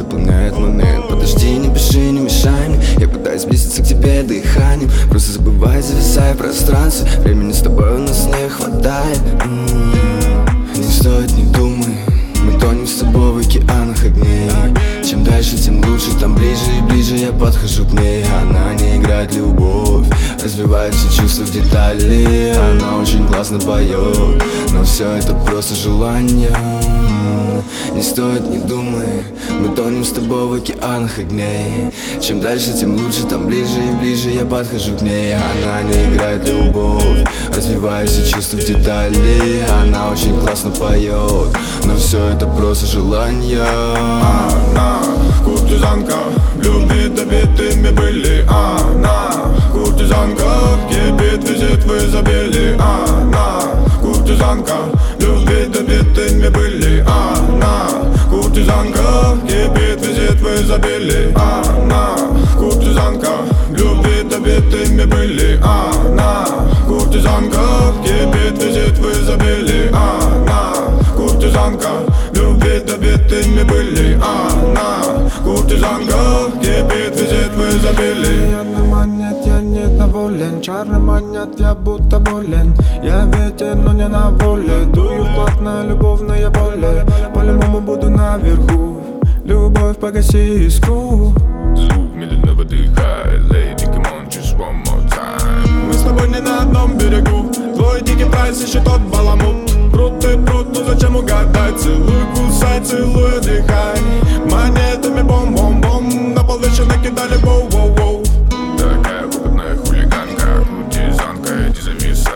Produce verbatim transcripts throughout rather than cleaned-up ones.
заполняет момент. Подожди, не пиши, не мешай мне. Я пытаюсь близиться к тебе дыханием. Просто забывай, зависая в пространстве. Времени с тобой у нас не хватает. М-м-м. Не стоит, не думай. Мы тонем с тобой в океанах огней. Чем дальше, тем лучше, там ближе и ближе я подхожу к ней. Она не играет любовь, развивает все чувства в детали. Она очень классно поет, но все это просто желание. Не стоит, не думай. Мы тонем с тобой в океанах огней. Чем дальше, тем лучше, там ближе и ближе я подхожу к ней. Она не играет любовь, развивает все чувства в детали. Она очень классно поет, но все это просто желание. Она куртизанка, в любви добитыми были. Она куртизанка, кипит, визит в изобилии. Она куртизанка, в любви добитыми были. Она куртизанка, кипит, визит в изобилии. Она куртизанка, в любви добитыми были. Она куртизанка, кипит, визит в изобилии. Она куртизанка, в любви добитыми были. Она куртизанка, кипит, визит в изобилии. Я дома нет, я недоволен. Чары манят, я будто болен. Я ветер, но не на воле. Дую в плотное любовное поле. По-любому буду наверху. Любовь, погаси искру. Звук медленно выдыхай, lady, come on, just one more time. Мы с тобой не на одном берегу. Твой дикий прайс ищет тот баламут. Пруд ты пруд, ну зачем угадать? Целуй, кусай, целуй, отдыхай. Монетами бом-бом-бом. На пол вечер накидали воу-воу-воу. Такая опытная хулиганка, куртизанка, иди зависай.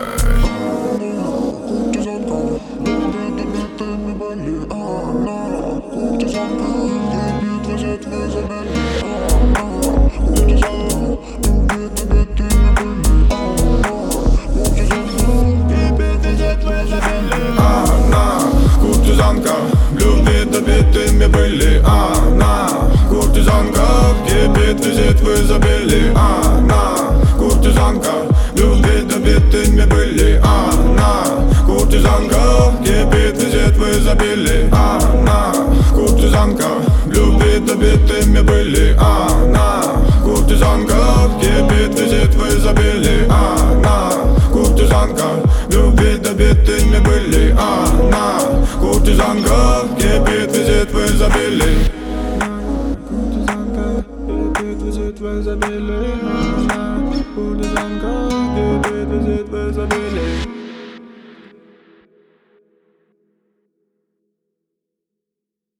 Она куртизанка, в любви добитыми были. Она куртизанка, кипит, визит в изобилии. Она куртизанка, в любви добитыми были. Она куртизанка, кипит, визит в изобилии. Она куртизанка, в любви добитыми были. Она куртизанка, кипит, визит в изобилии. Она куртизанка, в любви добитыми были. Она куртизанка, кипит, визит в изобилии. Куртизанка, кипит, визит в изобилии. Куртизанка, кипит, визит в изобилии.